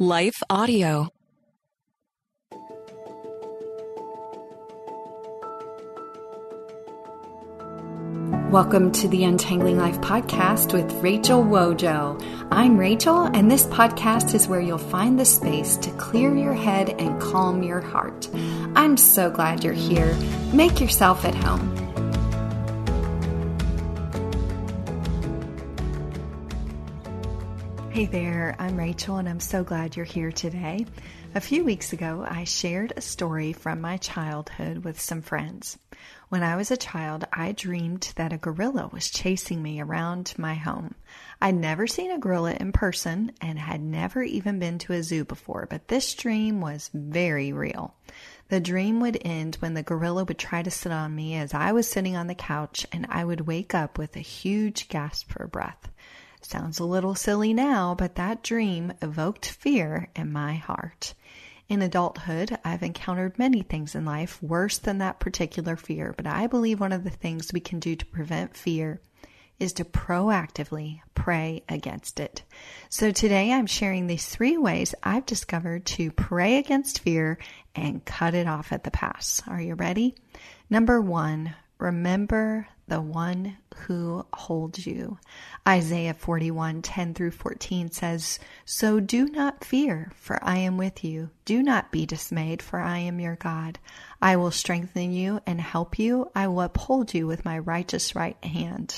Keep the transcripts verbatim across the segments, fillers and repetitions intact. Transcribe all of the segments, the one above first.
Life Audio. Welcome to the Untangling Life podcast with Rachel Wojo. I'm Rachel, and this podcast is where you'll find the space to clear your head and calm your heart. I'm so glad you're here. Make yourself at home. Hey there, I'm Rachel, and I'm so glad you're here today. A few weeks ago, I shared a story from my childhood with some friends. When I was a child, I dreamed that a gorilla was chasing me around my home. I'd never seen a gorilla in person and had never even been to a zoo before, but this dream was very real. The dream would end when the gorilla would try to sit on me as I was sitting on the couch, and I would wake up with a huge gasp for breath. Sounds a little silly now, but that dream evoked fear in my heart. In adulthood, I've encountered many things in life worse than that particular fear, but I believe one of the things we can do to prevent fear is to proactively pray against it. So today I'm sharing these three ways I've discovered to pray against fear and cut it off at the pass. Are you ready? Number one, remember the one who holds you. Isaiah forty-one, ten through fourteen says, "So do not fear, for I am with you. Do not be dismayed, for I am your God. I will strengthen you and help you. I will uphold you with my righteous right hand.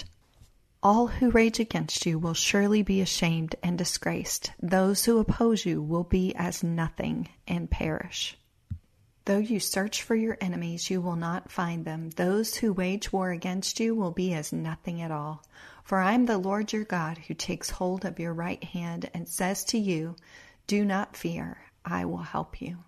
All who rage against you will surely be ashamed and disgraced. Those who oppose you will be as nothing and perish. Though you search for your enemies, you will not find them. Those who wage war against you will be as nothing at all. For I am the Lord your God, who takes hold of your right hand and says to you, do not fear, I will help you."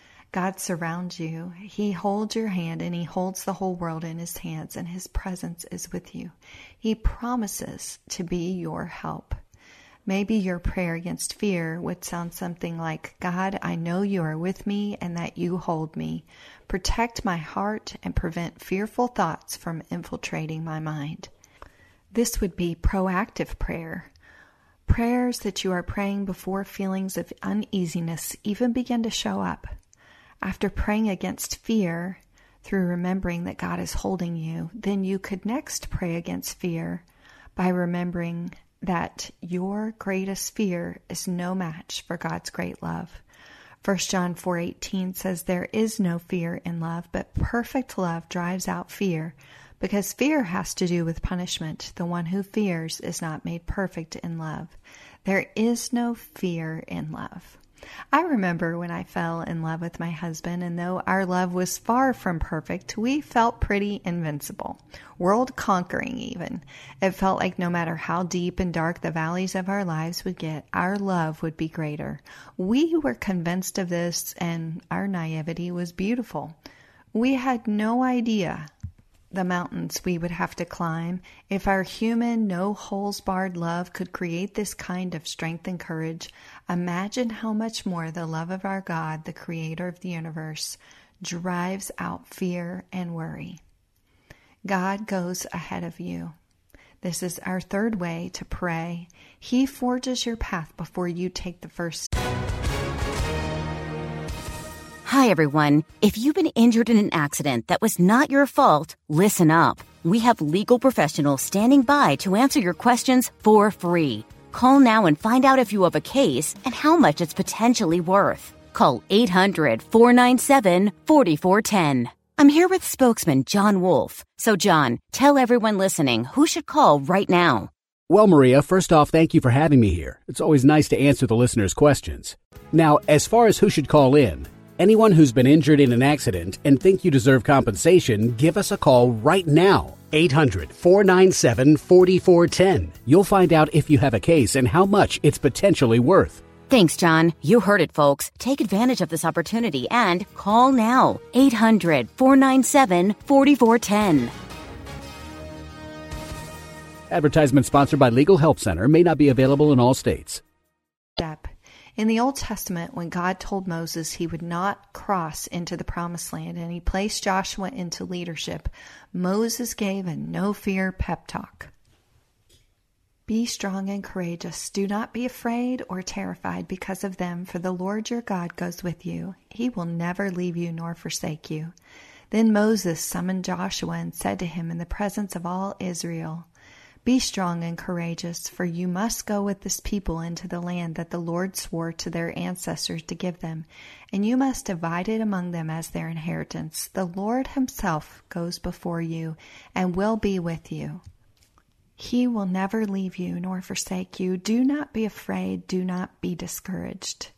God surrounds you. He holds your hand, and He holds the whole world in His hands, and His presence is with you. He promises to be your help. Maybe your prayer against fear would sound something like, God, I know you are with me and that you hold me. Protect my heart and prevent fearful thoughts from infiltrating my mind. This would be proactive prayer. Prayers that you are praying before feelings of uneasiness even begin to show up. After praying against fear, through remembering that God is holding you, then you could next pray against fear by remembering that your greatest fear is no match for God's great love. First John four eighteen says, "There is no fear in love, but perfect love drives out fear, because fear has to do with punishment. The one who fears is not made perfect in love." There is no fear in love. I remember when I fell in love with my husband, and though our love was far from perfect, we felt pretty invincible, world-conquering even. It felt like no matter how deep and dark the valleys of our lives would get, our love would be greater. We were convinced of this, and our naivety was beautiful. We had no idea the mountains we would have to climb. If our human, no-holes-barred love could create this kind of strength and courage, imagine how much more the love of our God, the creator of the universe, drives out fear and worry. God goes ahead of you. This is our third way to pray. He forges your path before you take the first step. Hi, everyone. If you've been injured in an accident that was not your fault, listen up. We have legal professionals standing by to answer your questions for free. Call now and find out if you have a case and how much it's potentially worth. Call eight hundred, four nine seven, four four one zero. I'm here with spokesman John Wolf. So, John, tell everyone listening who should call right now. Well, Maria, first off, thank you for having me here. It's always nice to answer the listeners' questions. Now, as far as who should call in, anyone who's been injured in an accident and think you deserve compensation, give us a call right now. eight hundred, four nine seven, four four one zero. You'll find out if you have a case and how much it's potentially worth. Thanks, John. You heard it, folks. Take advantage of this opportunity and call now. eight hundred, four nine seven, four four one zero. Advertisement sponsored by Legal Help Center. May not be available in all states. Step. In the Old Testament, when God told Moses he would not cross into the Promised Land and He placed Joshua into leadership, Moses gave a no-fear pep talk. Be strong and courageous. Do not be afraid or terrified because of them, for the Lord your God goes with you. He will never leave you nor forsake you. Then Moses summoned Joshua and said to him in the presence of all Israel, Be strong and courageous, for you must go with this people into the land that the Lord swore to their ancestors to give them, and you must divide it among them as their inheritance. The Lord himself goes before you and will be with you. He will never leave you nor forsake you. Do not be afraid. Do not be discouraged.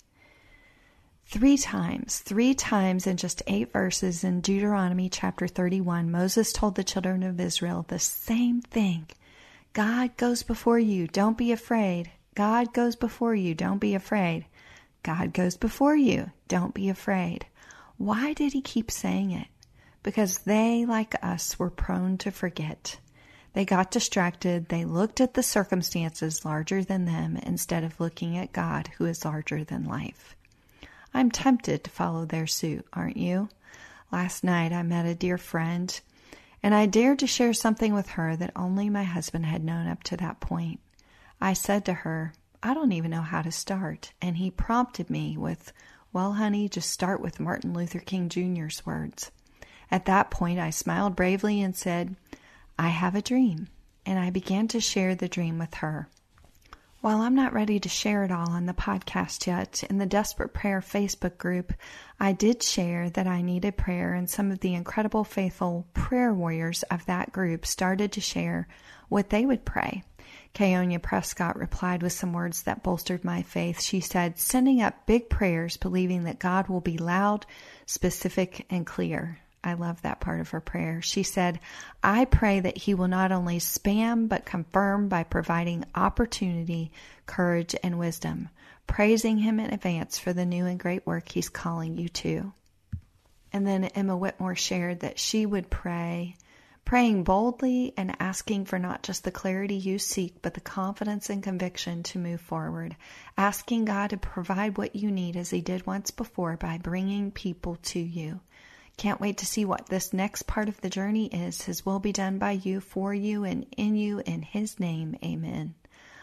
Three times, three times in just eight verses in Deuteronomy chapter thirty-one, Moses told the children of Israel the same thing. God goes before you. Don't be afraid. God goes before you. Don't be afraid. God goes before you. Don't be afraid. Why did he keep saying it? Because they, like us, were prone to forget. They got distracted. They looked at the circumstances larger than them instead of looking at God, who is larger than life. I'm tempted to follow their suit, aren't you? Last night I met a dear friend, and I dared to share something with her that only my husband had known up to that point. I said to her, I don't even know how to start, and he prompted me with, well, honey, just start with Martin Luther King Junior's words. At that point I smiled bravely and said, I have a dream, and I began to share the dream with her. While I'm not ready to share it all on the podcast yet, in the Desperate Prayer Facebook group, I did share that I needed prayer, and some of the incredible faithful prayer warriors of that group started to share what they would pray. Keonia Prescott replied with some words that bolstered my faith. She said, sending up big prayers, believing that God will be loud, specific, and clear. I love that part of her prayer. She said, I pray that he will not only spam, but confirm by providing opportunity, courage, and wisdom, praising him in advance for the new and great work he's calling you to. And then Emma Whitmore shared that she would pray, praying boldly and asking for not just the clarity you seek, but the confidence and conviction to move forward, asking God to provide what you need as he did once before by bringing people to you. Can't wait to see what this next part of the journey is. His will be done by you, for you, and in you, in his name. Amen.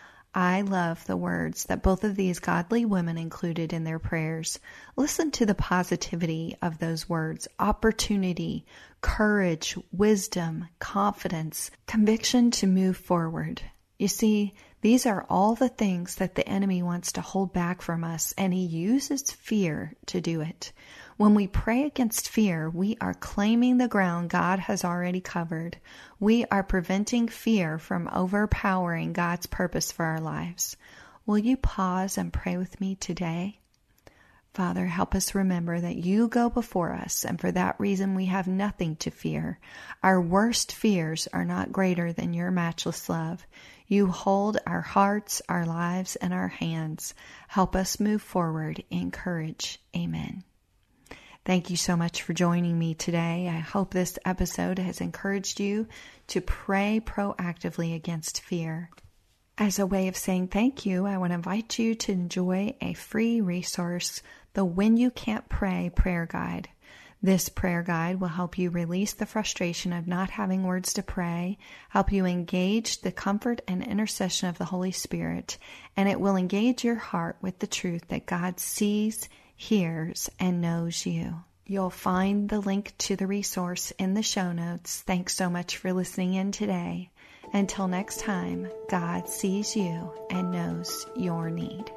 I love the words that both of these godly women included in their prayers. Listen to the positivity of those words: opportunity, courage, wisdom, confidence, conviction to move forward. You see, these are all the things that the enemy wants to hold back from us, and he uses fear to do it. When we pray against fear, we are claiming the ground God has already covered. We are preventing fear from overpowering God's purpose for our lives. Will you pause and pray with me today? Father, help us remember that you go before us, and for that reason we have nothing to fear. Our worst fears are not greater than your matchless love. You hold our hearts, our lives, and our hands. Help us move forward in courage. Amen. Thank you so much for joining me today. I hope this episode has encouraged you to pray proactively against fear. As a way of saying thank you, I want to invite you to enjoy a free resource, the When You Can't Pray Prayer Guide. This prayer guide will help you release the frustration of not having words to pray, help you engage the comfort and intercession of the Holy Spirit, and it will engage your heart with the truth that God sees, hears, and knows you. You'll find the link to the resource in the show notes. Thanks so much for listening in today. Until next time, God sees you and knows your need.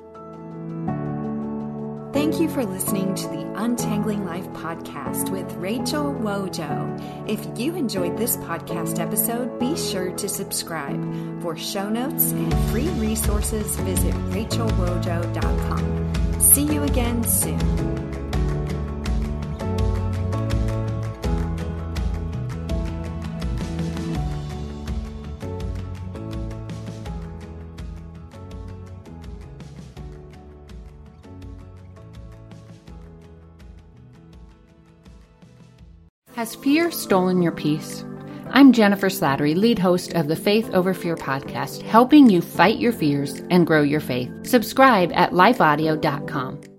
Thank you for listening to the Untangling Life podcast with Rachel Wojo. If you enjoyed this podcast episode, be sure to subscribe. For show notes and free resources, visit rachel wojo dot com. See you again soon. Has fear stolen your peace? I'm Jennifer Slattery, lead host of the Faith Over Fear podcast, helping you fight your fears and grow your faith. Subscribe at life audio dot com.